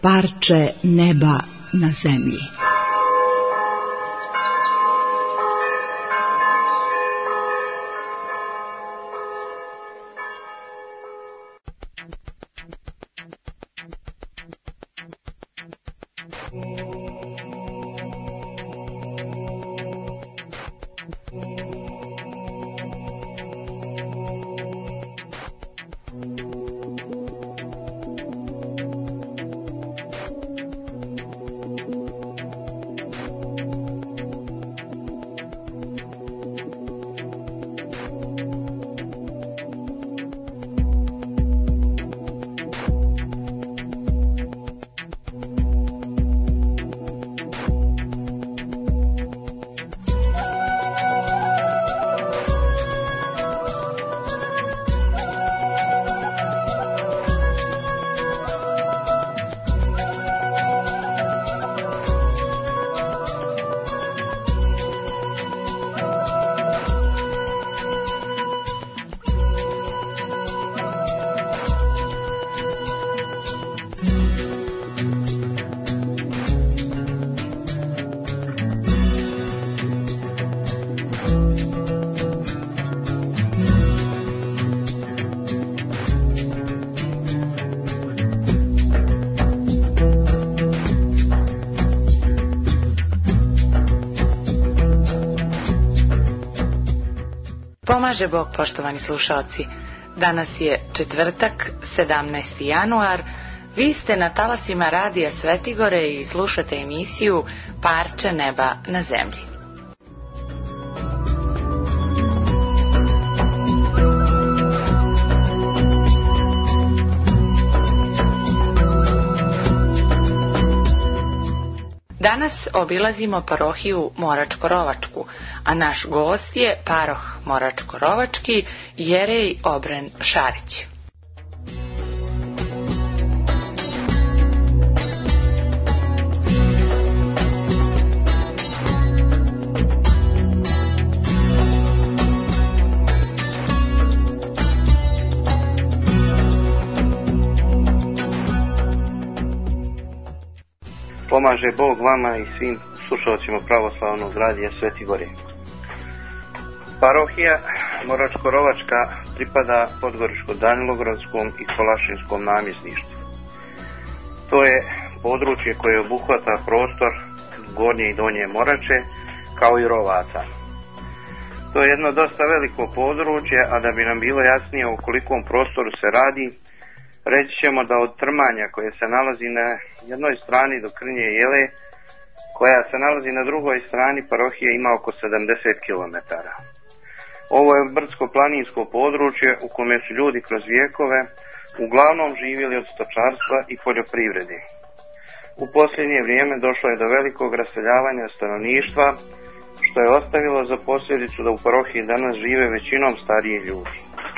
Parče neba na zemlji. Pomaže Bog, poštovani slušalci. Danas je četvrtak, 17. januar. Vi ste na talasima Radija Svetigore i slušate emisiju Parče neba na zemlji. Danas obilazimo parohiju Moračko-Rovačku, a naš gost je paroh Moračko-Rovački Jerej Obren Šarić. Pomaže Bog vama i svim slušalcima pravoslavnog radija Svetigore. Parohija Moračko-Rovačka pripada Podgoričko-Danilogradskom i Kolašinskom namjesništvu. To je područje koje obuhvata prostor Gornje i Donje Morače kao i Rovaca. To je jedno dosta veliko područje, a da bi nam bilo jasnije o kolikom prostoru se radi, reći ćemo da od Trmanja koje se nalazi na jednoj strani do Krnje Jele, koja se nalazi na drugoj strani parohije, ima oko 70 km. Ovo je brdsko-planinsko područje u kome su ljudi kroz vijekove uglavnom živjeli od stočarstva i poljoprivrede. U posljednje vrijeme došlo je do velikog raseljavanja stanovništva, što je ostavilo za posljedicu da u parohiji danas žive većinom stariji ljudi.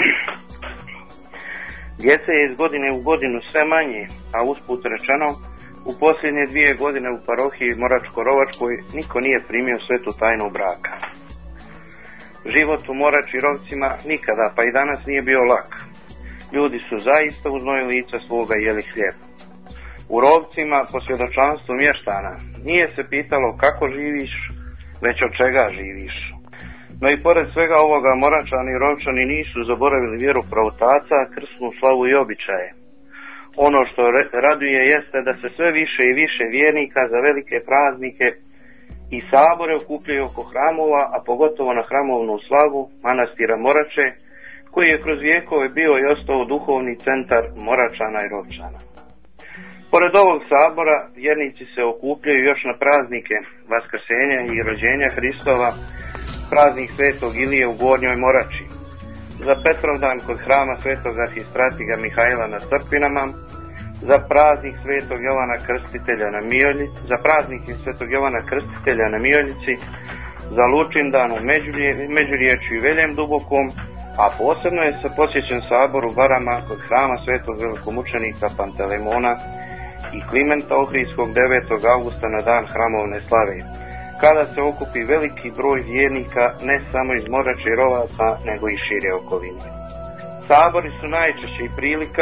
Djece je iz godine u godinu sve manje, a usput rečeno, u posljednje 2 godine u parohiji Moračko-Rovačkoj niko nije primio svetu tajnu braka. Život u Morači i Rovcima nikada, pa i danas, nije bio lak. Ljudi su zaista uz znoj lica svoga jeli hljeb. U Rovcima, po svjedočanstvu mještana, nije se pitalo kako živiš, već od čega živiš. No i pored svega ovoga, Moračani i Rovčani nisu zaboravili vjeru pravotaca, krsnu slavu i običaje. Ono što raduje jeste da se sve više i više vjernika za velike praznike i sabore okupljaju oko hramova, a pogotovo na hramovnu slavu manastira Morače, koji je kroz vijekove bio i ostao duhovni centar Moračana i Rovčana. Pored ovog sabora, vjernici se okupljaju još na praznike Vaskrsenja i rođenja Hristova, praznik Svetog Ilije u Gornjoj Morači, za Petrovdan kod hrama Svetog arhistratiga Mihajla na Crkvinama, za praznik Svetog Jovana Krstitelja na Mioljici, za praznik Svetog Jovana Krstitelja na Mioljici, za Lučindan u Međuriječju i Veljem Dubokom, a posebno je se posjećen sabor u Barama kod hrama Svetog velikomučenika Pantelemona i Klimenta Ohridskog 9. augusta na dan hramovne slave, kada se okupi veliki broj vjernika ne samo iz Morače i Rovaca, nego i šire okoline. Sabori su najčešće i prilika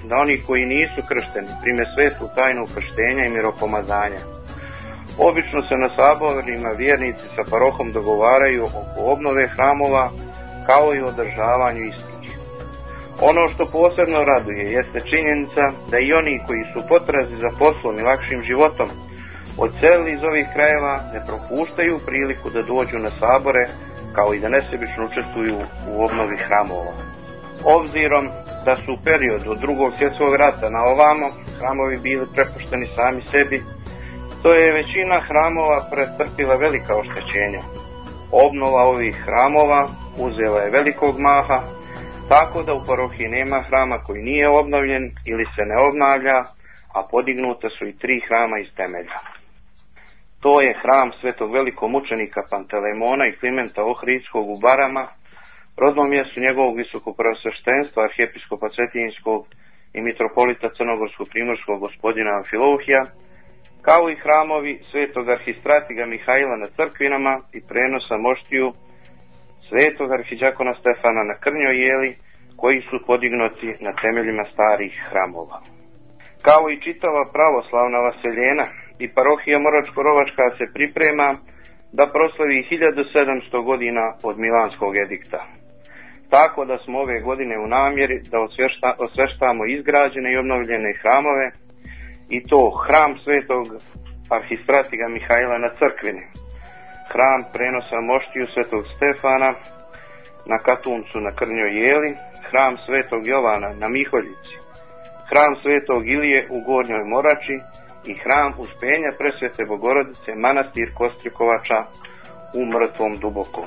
da oni koji nisu kršteni prime svetu tajnu krštenja i miropomazanja. Obično se na saborima vjernici sa parohom dogovaraju oko obnove hramova kao i održavanju istih. Ono što posebno raduje jeste činjenica da i oni koji su u potrazi za poslom i lakšim životom odselili iz ovih krajeva ne propuštaju priliku da dođu na sabore kao i da nesebično učestvuju u obnovi hramova. Obzirom da su u periodu od II. Svjetskog rata na ovamo hramovi bili prepušteni sami sebi, to je većina hramova pretrpila velika oštećenja. Obnova ovih hramova uzela je velikog maha, tako da u parohiji nema hrama koji nije obnovljen ili se ne obnavlja, a podignuta su i 3 hrama iz temelja. To je hram svetog velikomučenika Pantelejmona i Klimenta Ohridskog u Barama, rodnom mjestu njegovog visokopreosveštenstva arhijepiskopa Cetinjskog i mitropolita Crnogorsko-primorskog gospodina Amfilohija, kao i hramovi svetog arhistratiga Mihajla na Crkvinama i prenosa moštiju svetog arhiđakona Stefana na Krnjoj Jeli, koji su podignuti na temeljima starih hramova. Kao i čitava pravoslavna vaseljena, i parohija Moračko-Rovačka se priprema da proslavi 1700 godina od Milanskog edikta. Tako da smo ove godine u namjeri da osveštamo izgrađene i obnovljene hramove, i to hram svetog arhistratiga Mihajla na Crkvini, hram prenosa moštiju svetog Stefana na Katuncu na Krnjoj Jeli, hram svetog Jovana na Miholjici, hram svetog Ilije u Gornjoj Morači i hram Uspenja Presvete Bogorodice manastir Kostrikovača u Mrtvom Dubokom.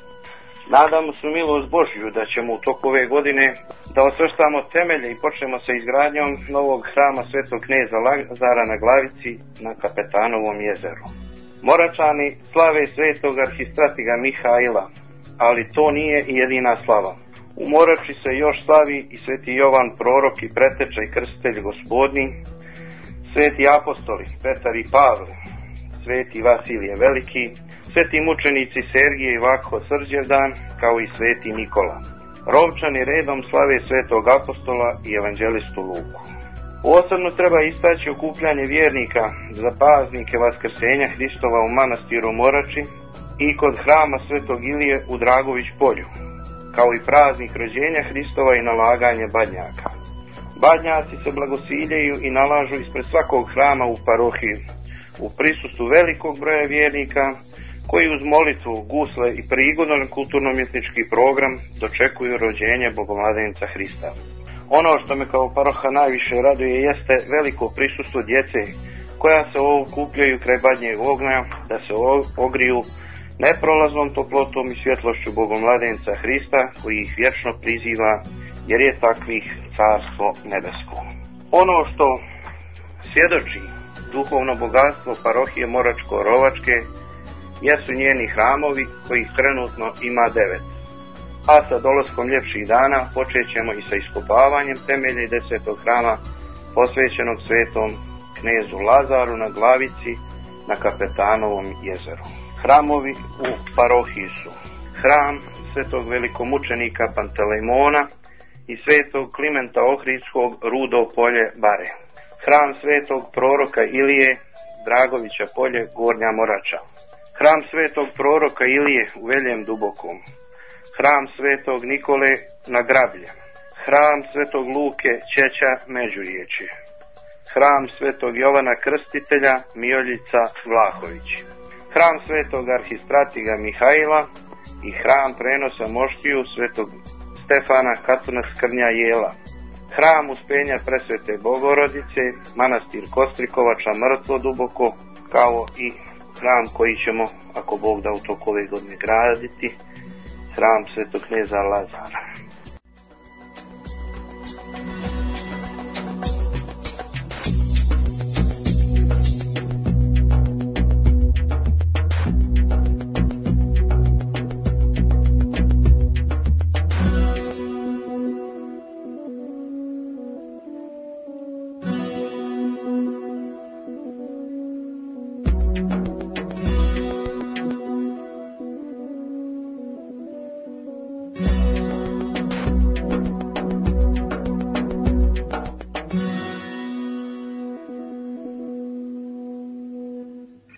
Nadamo se milost Božju da ćemo u toku ove godine da osveštamo temelje i počnemo sa izgradnjom novog hrama svetog kneza Lazara na Glavici na Kapetanovom jezeru. Moračani slave svetog arhistratiga Mihajla, ali to nije i jedina slava. U Morači se još slavi i sveti Jovan prorok i preteča i krstitelj gospodnji, sveti apostoli Petar i Pavle, sveti Vasilije Veliki, sveti mučenici Sergije i Vakho Srđevdan, kao i sveti Nikola. Rovčani redom slave svetog apostola i evanđelistu Luku. Posebno treba istaći okupljanje vjernika za praznike Vaskrsenja Hristova u manastiru Morači i kod hrama svetog Ilije u Dragović polju, kao i praznik rođenja Hristova i nalaganje badnjaka. Badnjaci se blagosiljaju i nalažu ispred svakog hrama u parohiji, u prisustvu velikog broja vjernika, koji uz molitvu, gusle i prigodan kulturno-umjetnički program dočekuju rođenje Bogomladenca Hrista. Ono što me kao paroha najviše raduje jeste veliko prisustvo djece, koja se okupljaju kraj badnjeg ognja, da se ogriju neprolaznom toplotom i svjetlošću Bogomladenca Hrista, koji ih vječno priziva, jer je takvih carstvo nebesko. Ono što svjedoči duhovno bogatstvo parohije Moračko-Rovačke jesu njeni hramovi, kojih trenutno ima 9. A sa dolaskom ljepših dana počet ćemo i sa iskopavanjem temelja i 10. hrama posvećenog svetom knezu Lazaru na Glavici na Kapetanovom jezeru. Hramovi u parohiji su hram svetog velikomučenika Pantelejmona i svetog Klimenta Ohridskog Rudo polje Bare, hram svetog proroka Ilije Dragovića polje Gornja Morača, hram svetog proroka Ilije u Veljem Dubokom, hram svetog Nikole na Grablje, hram svetog Luke Ćeća Međuriječi, hram svetog Jovana Krstitelja Mioljica Vlahović, hram svetog arhistratiga Mihajla i hram prenosa moštiju svetog Stefana Katunac Krnja Jela, hram Uspenja Presvete Bogorodice, manastir Kostrikovača Mrtvo Duboko, kao i hram koji ćemo, ako Bog da, u toku ove godine graditi, hram svetog kneza Lazara.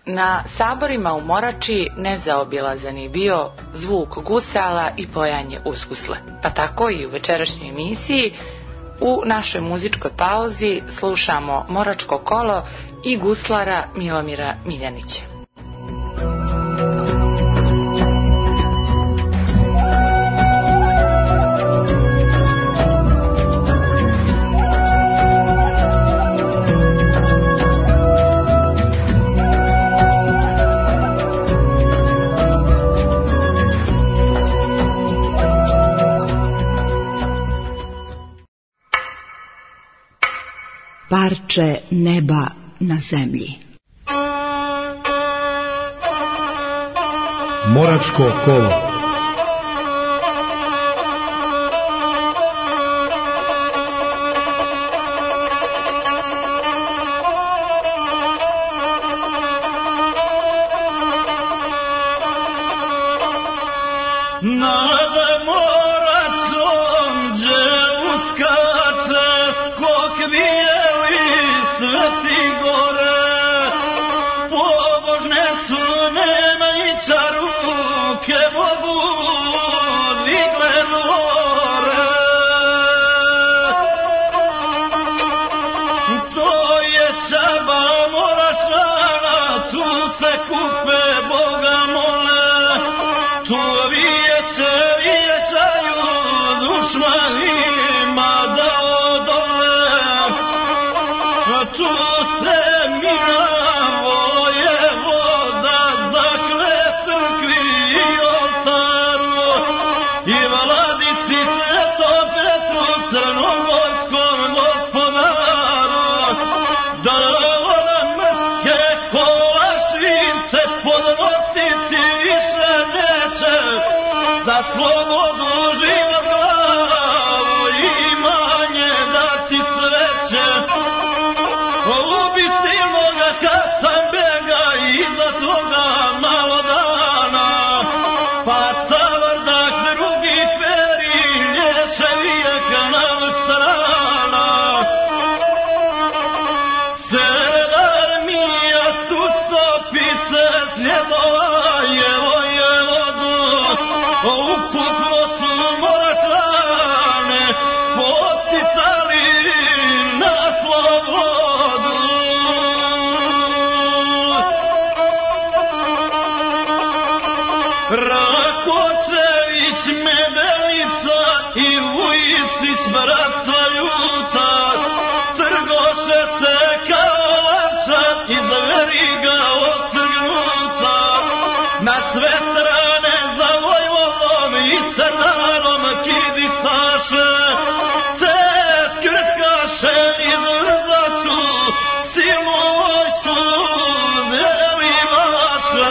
Na saborima u Morači nezaobilazan je bio zvuk gusala i pojanje uskusle. Pa tako i u večerašnjoj emisiji u našoj muzičkoj pauzi slušamo Moračko kolo i guslara Milomira Miljanića. Parče neba na zemlji. Moračko kolo. Za slobodu život glavu imanje dati sreće. Ubi silnoga Hasanbega iza toga malo dana, pa savrdak drugi peri lješe vijeka na strana. Sred armija su stopice sljedova ukupno su Moračane podsticali na slobodu. Rakočević, Medenica i Vujisić, bratstva ljuta, trgoše se kao lančad iz veriga otrgnuta. Na sve strane za Vojvodom i Srdanom kidisaše, te skrkaše i drzaču silu vojsku delivaše.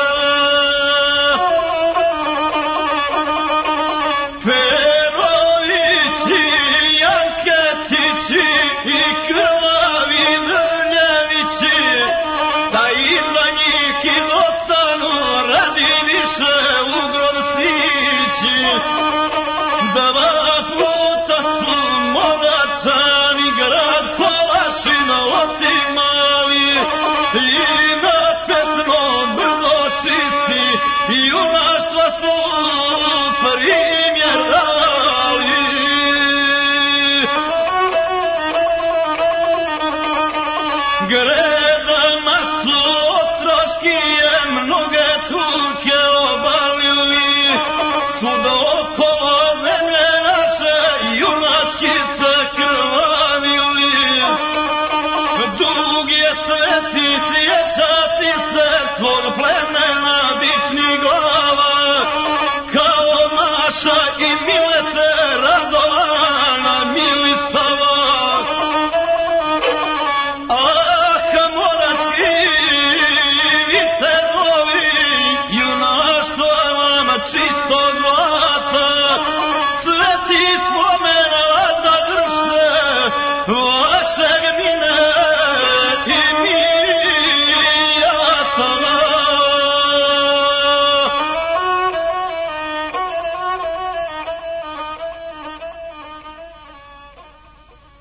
Perovići, Janketići i krvavi Drnjevići, da iza njih izostanu radi više u grob sići. Dva puta su Moračani grad Kolašina otimali i na Petno brdo čisti i junaštva su primjer dali. Gredama su ostroškije mnoge Turke obalili, svuda okolo zemlje naše junački se krvavili. Dug je sveti sjećati se svog plemena dičnih glava, kao Maša i Milete, Radovana, Milisava. Čistog zlata, sveti spomena zadržte vašeg mine i mijatava.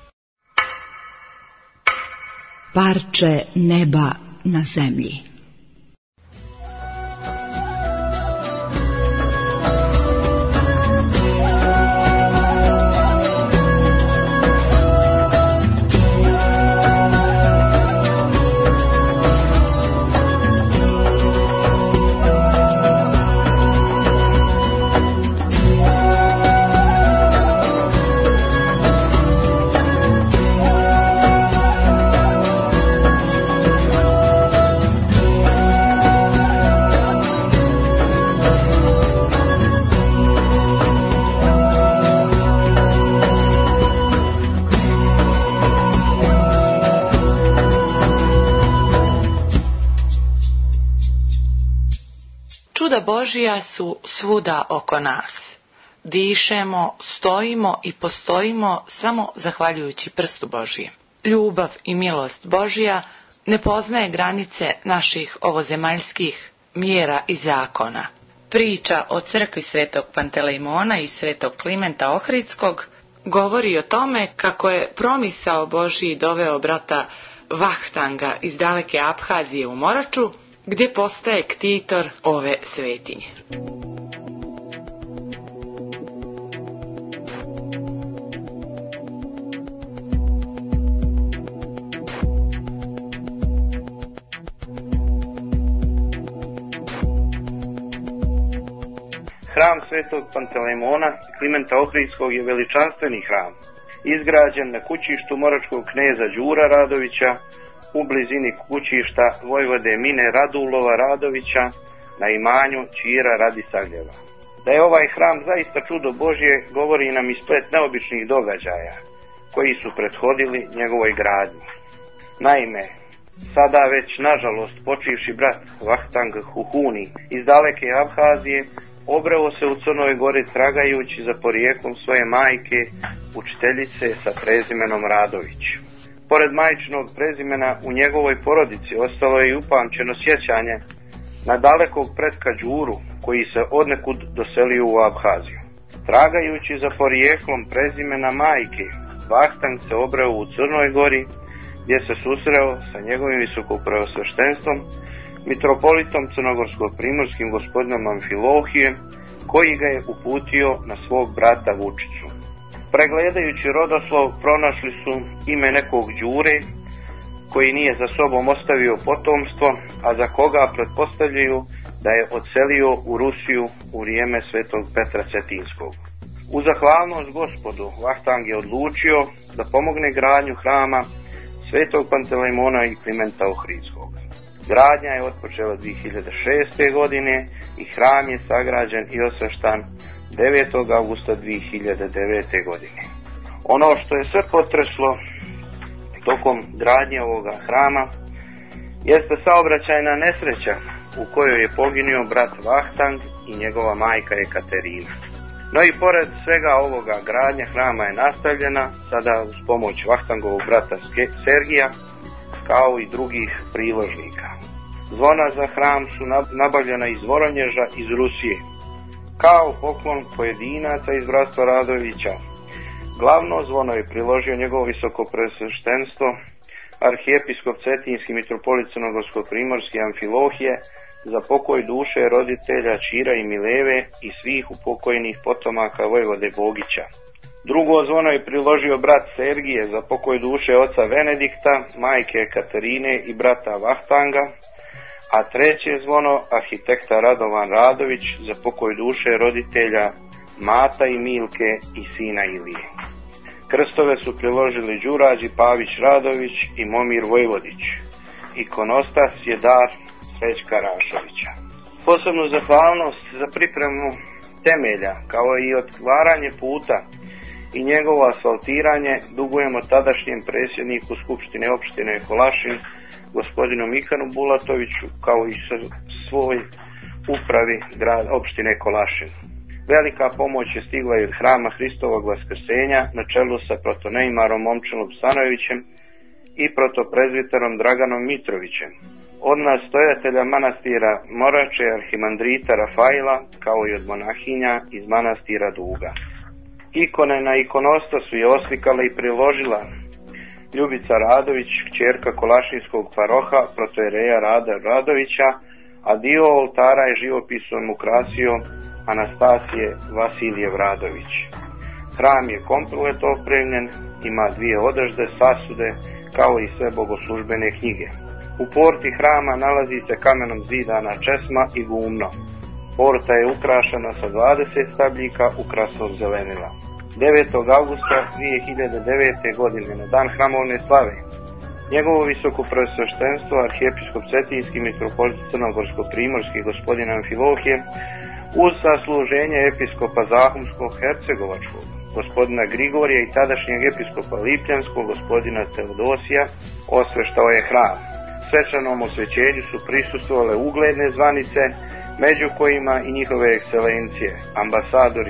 Parče neba na zemlji. čuda Božija su svuda oko nas. Dišemo, stojimo i postojimo samo zahvaljujući prstu Božijem. Ljubav i milost Božja ne poznaje granice naših ovozemaljskih mjera i zakona. Priča o crkvi svetog Pantelejmona i svetog Klimenta Ohridskog govori o tome kako je promisao Božji doveo brata Vahtanga iz daleke Abhazije u Moraču, gdje postaje ktitor ove svetinje. Hram svetog Pantelejmona Klimenta Ohridskog je veličanstveni hram, izgrađen na kućištu moračkog kneza Đura Radovića, u blizini kućišta vojvode Mine Radulova Radovića, na imanju Ćira Radisavljeva. Da je ovaj hram zaista čudo Božje govori nam i splet neobičnih događaja koji su prethodili njegovoj gradnji. Naime, sada već nažalost počivši brat Vahtang Huhuni iz daleke Abhazije obreo se u Crnoj Gori tragajući za porijeklom svoje majke, učiteljice sa prezimenom Radović. Pored majčinog prezimena u njegovoj porodici ostalo je i upamćeno sjećanje na dalekog pretka Đuru koji se odnekud doselio u Abhaziju. Tragajući za porijeklom prezimena majke, Vahtang se obreo u Crnoj Gori gdje se susreo sa njegovim visokopreosveštenstvom mitropolitom crnogorsko-primorskim gospodinom Amfilohijem, koji ga je uputio na svog brata Vučicu. Pregledajući rodoslov pronašli su ime nekog Đure koji nije za sobom ostavio potomstvo, a za koga pretpostavljaju da je odselio u Rusiju u vrijeme svetog Petra Cetinskog. U zahvalnost Gospodu Vahtang je odlučio da pomogne gradnju hrama svetog Pantelejmona i Klimenta Ohridskog. Gradnja je otpočela 2006. godine i hram je sagrađen i osveštan 9. augusta 2009. godine. Ono što je sve potreslo tokom gradnje ovoga hrama jeste saobraćajna nesreća u kojoj je poginuo brat Vahtang i njegova majka Ekaterina. No i pored svega ovoga gradnja hrama je nastavljena sada uz pomoć Vahtangovog brata Sergija kao i drugih priložnika. Zvona za hram su nabavljena iz Voronježa iz Rusije, kao poklon pojedinaca iz bratstva Radovića. Glavno zvono je priložio njegovo visokopreosveštenstvo, arhijepiskop Cetinski mitropolit crnogorsko-primorski Amfilohije, za pokoj duše roditelja Ćira i Mileve i svih upokojnih potomaka vojvode Bogića. Drugo zvono je priložio brat Sergije za pokoj duše oca Venedikta, majke Katarine i brata Vahtanga, a treće zvono arhitekta Radovan Radović za pokoj duše roditelja Mata i Milke i sina Ilije. Krstove su priložili Đurađi Pavić Radović i Momir Vojvodić. Ikonostas je dar Srećka Rašovića. Posebnu zahvalnost za pripremu temelja kao i otvaranje puta i njegovo asfaltiranje dugujemo tadašnjem predsjedniku Skupštine opštine Kolašin, gospodinu Mikanu Bulatoviću, kao i svoj upravi opštine Kolašin. Velika pomoć je stigla i od hrama Hristovog Vaskrsenja na čelu sa protoneimarom Momčilom Stanojevićem i protoprezviterom Draganom Mitrovićem. Od nastojatelja manastira Morače, arhimandrita Rafaila, kao i od monahinja iz manastira Duga. Ikone na ikonostasu je oslikala i priložila Ljubica Radović, kćerka Kolašinskog paroha, protojereja Rada Radovića, a dio oltara je živopisom ukrasio Anastasije Vasiljev Radović. Hram je komplet opremljen, ima 2 odežde, sasude, kao i sve bogoslužbene knjige. U porti hrama nalazi se kamenom zidana česma i gumno. Porta je ukrašena sa 20 stabljika ukrasnog zelenila. 9. augusta 2009. godine, na dan hramovne slave, njegovo visokopreosveštenstvo, arhijepiskop Cetinski mitropolit crnogorsko-primorski gospodin Amfilohije, uz sasluženje episkopa Zahumskog Hercegovačkog, gospodina Grigorija i tadašnjeg episkopa Lipljanskog, gospodina Teodosija, osveštao je hram. Svečanom osvećenju su prisustvovale ugledne zvanice među kojima i njihove ekscelencije, ambasador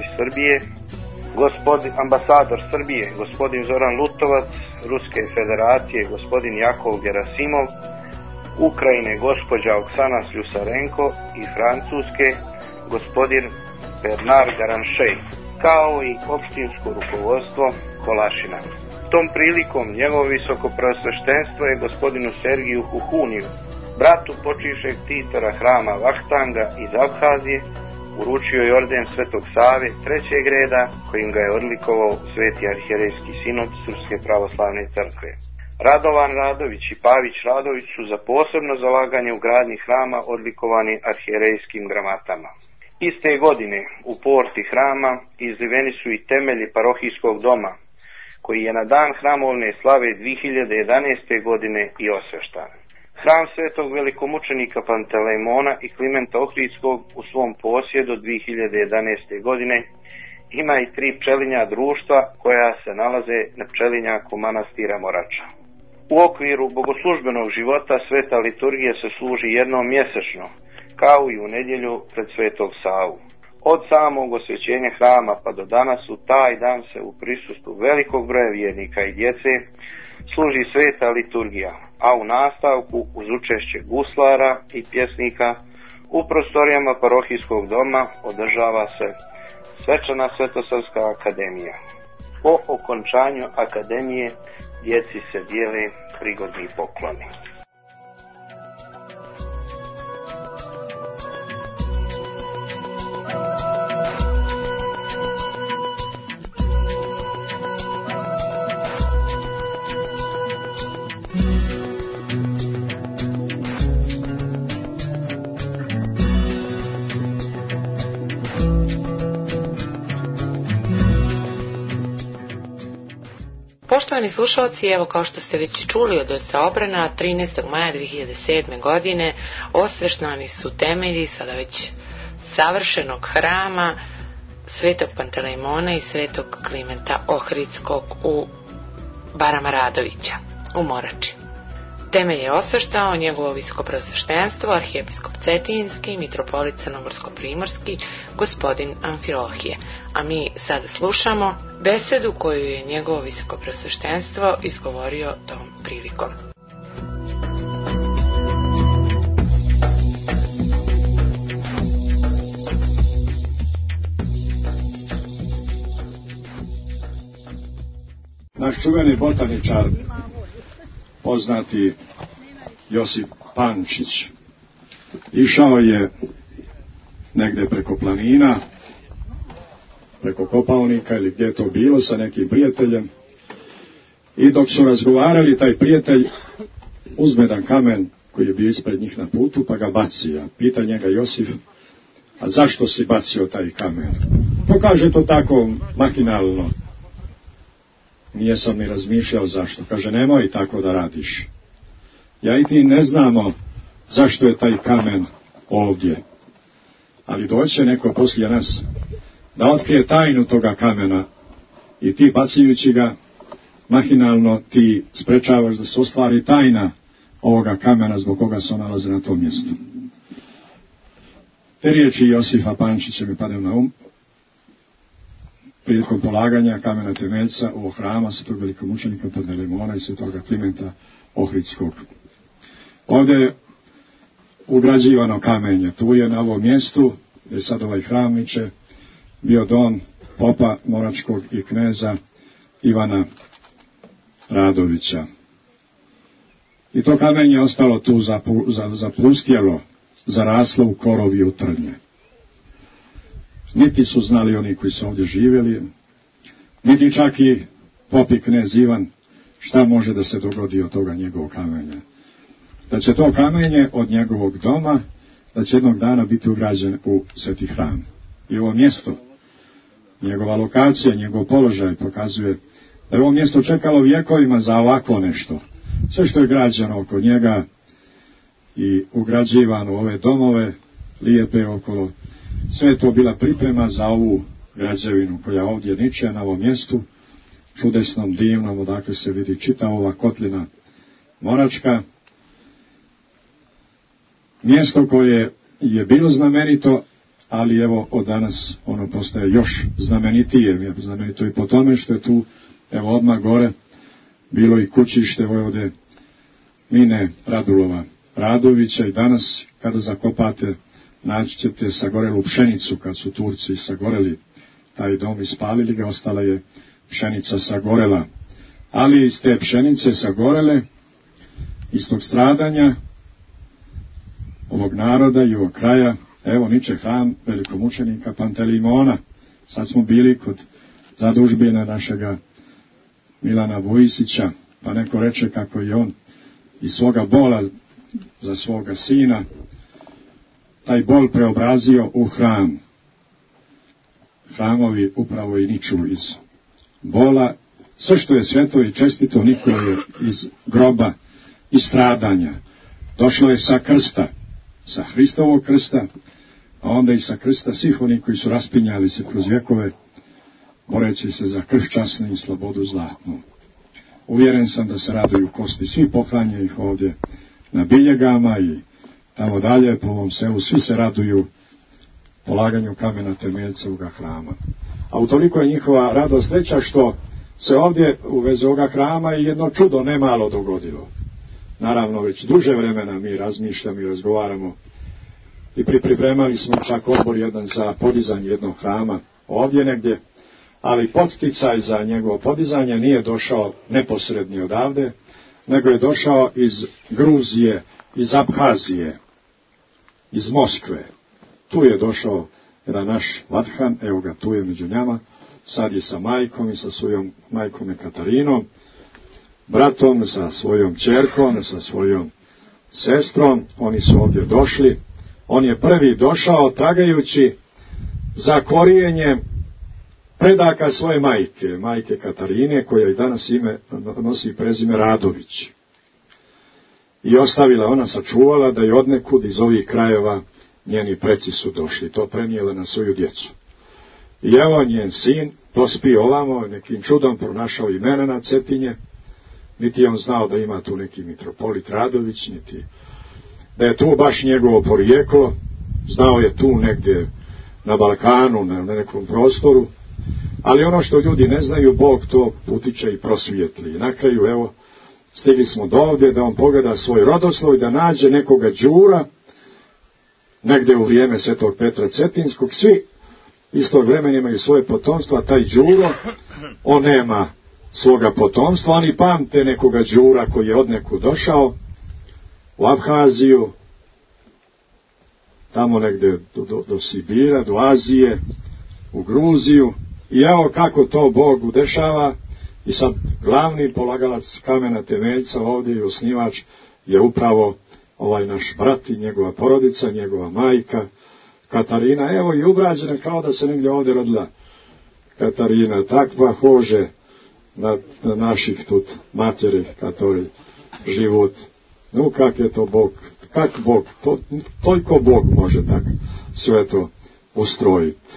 Srbije, gospodin Zoran Lutovac, Ruske federacije, gospodin Jakov Gerasimov, Ukrajine, gospođa Oksana Sljusarenko i Francuske, gospodin Bernard Garanšej, kao i opštinsko rukovodstvo Kolašina. Tom prilikom njegovo visokopreosveštenstvo je gospodinu Sergiju Huhuniju, bratu počivšeg titora hrama Vahtanga iz Abhazije, uručio je orden Svetog Save trećeg reda, kojim ga je odlikovao Sveti arhijerejski sinod Srpske pravoslavne crkve. Radovan Radović i Pavić Radović su za posebno zalaganje u gradnji hrama odlikovani arhijerejskim gramatama. Iste godine u porti hrama izliveni su i temelji parohijskog doma, koji je na dan hramovne slave 2011. godine i osveštan. Hram svetog velikomučenika Pantelejmona i Klimenta Ohridskog u svom posjedu 2011. godine ima i 3 pčelinja društva koja se nalaze na pčelinjaku manastira Morača. U okviru bogoslužbenog života sveta liturgija se služi jednom mjesečno, kao i u nedjelju pred Svetog Savu. Od samog osvećenja hrama pa do danas u taj dan se u prisustvu velikog broja vjernika i djece služi sveta liturgija, a u nastavku uz učešće guslara i pjesnika u prostorijama parohijskog doma održava se svečana Svetosavska akademija. Po okončanju akademije djeci se dijele prigodni pokloni. Poštovani slušalci, evo kao što ste već čuli od oca Obrana, 13. maja 2007. godine osveštani su temelji sada već savršenog hrama Svetog Pantelejmona i Svetog Klimenta Ohridskog u Barama Radovića u Morači. Temelj je osveštao njegovo visokopreosveštenstvo, arhijepiskop Cetinjski, mitropolit Crnogorsko-primorski, gospodin Amfilohije. A mi sada slušamo besedu koju je njegovo visokopreosveštenstvo izgovorio tom prilikom. Naš čuveni botaničar, poznati Josip Pančić, išao je negdje preko planina, preko Kopaonika ili gdje je to bilo sa nekim prijateljem, i dok su razgovarali, taj prijatelj uzme jedan kamen koji je bio ispred njih na putu pa ga baci. A pita njega Josip: a zašto si bacio taj kamen? To kaže to tako mahinalno. Nije sam ni razmišljao zašto. Kaže: nemoj tako da radiš. Ja i ti ne znamo zašto je taj kamen ovdje. Ali doće neko poslije nas da otkrije tajnu toga kamena i ti bacajući ga mahinalno ti sprečavaš da se ostvari tajna ovoga kamena zbog koga se on nalazi na tom mjestu. Te riječi Josipa Pančića mi padaju na um prilikom polaganja kamena temeljca ovog hrama svetog velikomučenika Pantelejmona i svetoga Klimenta Ohridskog. Ovdje je ugrađivano kamenje. Tu je na ovom mjestu gdje sad ovaj hram viče bio dom popa moračkog i kneza Ivana Radovića. I to kamenje je ostalo tu zapustjelo, zaraslo u korov i u trnje. Niti su znali oni koji su ovdje živjeli, niti čak i pop i knez Ivan šta može da se dogodi od toga njegovog kamenja. Da će to kamenje od njegovog doma, da će jednog dana biti ugrađen u sveti hram. I ovo mjesto, njegova lokacija, njegov položaj pokazuje da je ovo mjesto čekalo vjekovima za ovako nešto. Sve što je građeno oko njega i ugrađivano u ove domove lijepe okolo, sve je to bila priprema za ovu građevinu koja ovdje niče na ovom mjestu, čudesnom, divnom, odakle se vidi čitava ova kotlina moračka. Mjesto koje je bilo znamenito, ali evo od danas ono postaje još znamenitije. Znamenito i po tome što je tu, evo odmah gore, bilo i kućište vojvode Mine Radulova Radovića i danas kada zakopate naći ćete sagorelu pšenicu kad su Turci sagoreli taj dom i spalili ga, ostala je pšenica sagorela. Ali iz te pšenice sagorele, iz tog stradanja ovog naroda i ovog kraja, evo niče hram velikomučenika Pantelimona. Sad smo bili kod zadužbine našega Milana Vujisića, pa neko reče kako je on iz svoga bola za svoga sina taj bol preobrazio u hram. Hramovi upravo i niču iz bola. Sve što je sveto i čestito niklo je iz groba i stradanja. Došlo je sa krsta, sa Hristovog krsta, a onda i sa krsta svih oni koji su raspinjali se kroz vjekove, boreći se za krv časnu i slobodu zlatnu. Uvjeren sam da se raduju kosti svi pohranjenih ovdje na biljegama i tamo dalje po ovom selu, svi se raduju polaganju kamena temeljca ovoga hrama. A utoliko je njihova radost veća što se ovdje u vezi ovoga hrama i jedno čudo nemalo dogodilo. Naravno, već duže vremena mi razmišljamo i razgovaramo i pripremali smo čak odbor jedan za podizanje jednog hrama ovdje negdje, ali podsticaj za njegovo podizanje nije došao neposredni odavde, nego je došao iz Gruzije, iz Abhazije, iz Moskve. Tu je došao jedan naš Vathan, evo ga tu je među njama, sad je sa majkom i sa svojom majkom Katarinom, bratom, sa svojom ćerkom, sa svojom sestrom, oni su ovdje došli. On je prvi došao tragajući za korijenjem predaka svoje majke Katarine, koja i danas nosi prezime Radović. I ostavila, ona sačuvala da je odnekud iz ovih krajeva njeni preci su došli, to prenijela na svoju djecu. I evo njen sin dospio ovamo, nekim čudom pronašao imena na Cetinje, niti je on znao da ima tu neki mitropolit Radović, niti da je tu baš njegovo porijeklo, znao je tu negdje na Balkanu, na nekom prostoru, ali ono što ljudi ne znaju, Bog to utiče i prosvijetli. I na kraju, evo, stigli smo do ovdje da on pogleda svoj rodoslov i da nađe nekoga Đura, negdje u vrijeme Svetog Petra Cetinskog, svi istog vremena imaju svoje potomstvo, a taj Đuro, on nema svoga potomstva, oni pamte nekoga Đura koji je odnekud došao u Abhaziju, tamo negdje do Sibira, do Azije, u Gruziju, i evo kako to Bog udešava. I sad glavni polagalac kamena temeljca ovdje i osnivač je upravo ovaj naš brat i njegova porodica, njegova majka Katarina, evo i ubrađena kao da se negdje ovdje rodila Katarina, takva hože na naših tut materi katori život. No kak je to Bog, kak Bog, toliko Bog može tak sve to ustrojiti.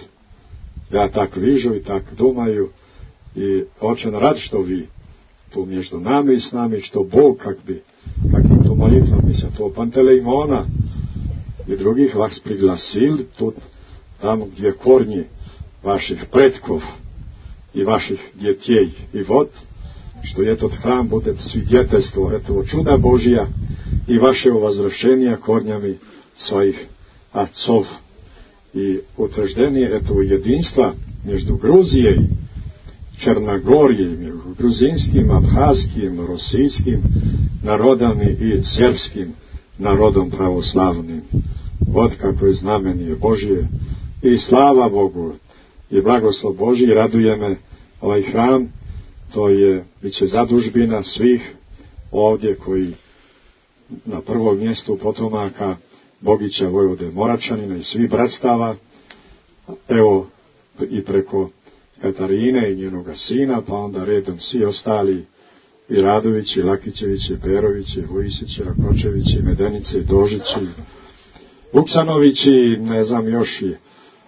Ja tak vižu i tak domaju i hoćem rad što vi tu među nami i s nami, što Bog kak bi to molitva, mi se to Pantelimona i drugih vas priglasili tu tamo gdje kornji vaših predkov i vaših djetjej i vod, što je to hram bude svidjeteljstvo etovo čuda Božija i vaše uvazrošenja kornjami svojih acov i utvrđenje etovo jedinstva među Gruzije i Črnagorije, među gruzinskim, abhazskim, rosijskim narodami i srpskim narodom pravoslavnim. Vod kako je znamenje Božije i slava Bogu i blagoslov Božji. Raduje me ovaj hram, to je biće zadužbina svih ovdje koji na prvom mjestu potomaka Bogića vojvode Moračanina i svih bratstava, evo i preko Katarine i njenoga sina, pa onda redom svi ostali, i Radovići, Lakićevići, Perovići, Vujisići, Rakočevići, Medenice, Dožići, Vuksanovići, ne znam još i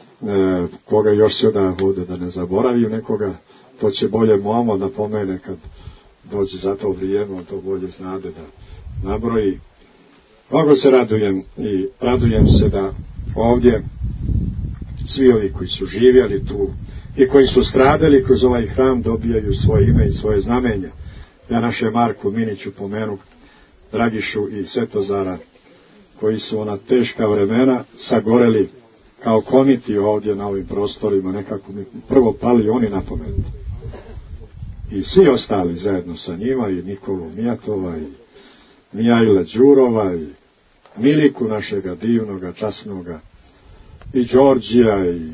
koga još se ovdje da ne zaboravim nekoga, to će bolje Momo da pomene kad dođe za to vrijeme, on to bolje znade da nabroji. Mnogo se radujem i radujem se da ovdje svi ovi koji su živjeli tu i koji su stradali kroz ovaj hram dobijaju svoje ime i svoje znamenje. Ja naše Marku Miniću pomenu, Dragišu i Svetozara, koji su ona teška vremena sagoreli kao komiti ovdje na ovim prostorima, nekako mi prvo pali oni na pamet. I svi ostali zajedno sa njima, i Nikolu Mijatova, i Mijajla Đurova, i Miliku našega divnoga, časnoga, i Đorđija, i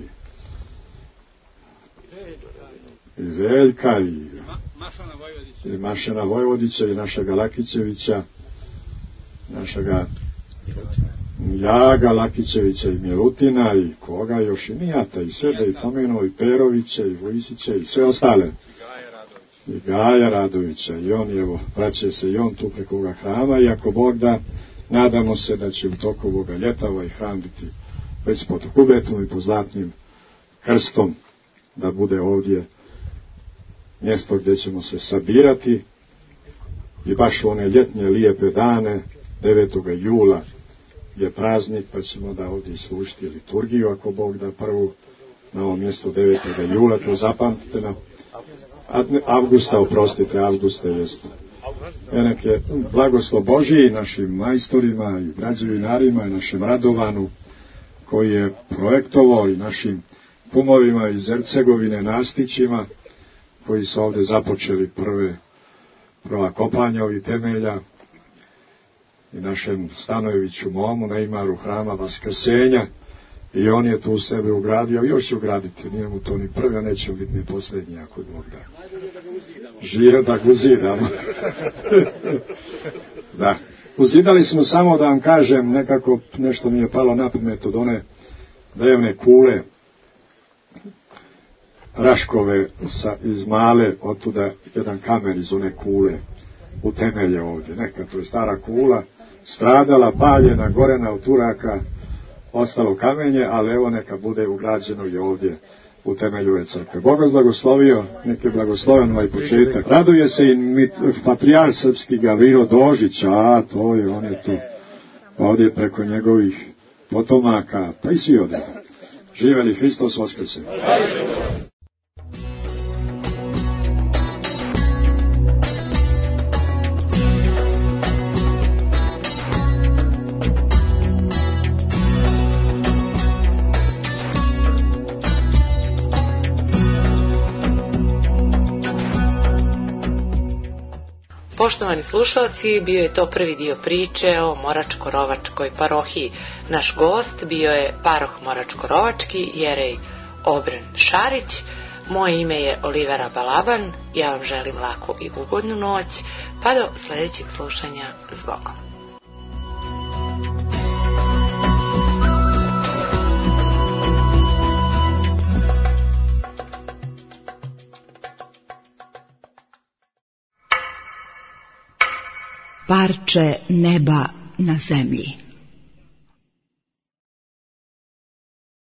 Veljka, i Mašana Vojvodića, i našega Lakićevića, našega Jaga Lakićevića, i Milutina, i koga još, i Mijata, i sve da i pomenuo, i Perovića, i Vojsića, i sve ostale. I Gaja Radovića, i on, evo, vraća se i on tu preko ovoga hrama, i ako Bog da, nadamo se da će u toku ovoga ljeta ovaj hram biti već pod kubetom i pod zlatnim krstom, da bude ovdje mjesto gdje ćemo se sabirati, i baš u one ljetnje lijepe dane, 9. jula je praznik, pa ćemo da ovdje služiti liturgiju, ako Bog da, prvu na ovom mjestu 9. jula, to zapamtite, na avgusta jeste. Nek je blagoslov Božiji našim majstorima i građevinarima i našem Radovanu koji je projektovao, i našim kumovima iz Hercegovine, Nastićima, koji su ovdje započeli prva kopanja ovih temelja, i našem Stanojeviću Momu, Neimaru hrama Vaskrsenja, i on je tu u sebe ugradio, još će ugraditi, nije mu to ni prvi, a neće biti ni posljednji, ako Bog da. Žira da ga uzidamo. Da. Uzidali smo, samo da vam kažem, nekako nešto mi je palo na pamet od one drevne kule Raškove iz Male, otuda jedan kamen iz one kule u temelje ovdje. Neka, to je stara kula, stradala, paljena, gorena od Turaka, ostalo kamenje, ali evo neka bude ugrađeno i ovdje u temelju ove crkve. Bog vas blagoslovio, nek je blagosloven ovaj početak. Raduje se i patrijarh srpski Gavrilo Dožić, a to je, on je tu ovdje preko njegovih potomaka, pa i svi ovdje. Živeli Hristos Voskrese. Poštovani slušalci, bio je to prvi dio priče o Moračko-Rovačkoj parohiji. Naš gost bio je paroh Moračko-Rovački, jerej Obren Šarić. Moje ime je Olivera Balaban. Ja vam želim laku i ugodnu noć, pa do sljedećeg slušanja. S Bogom. Parče neba na zemlji.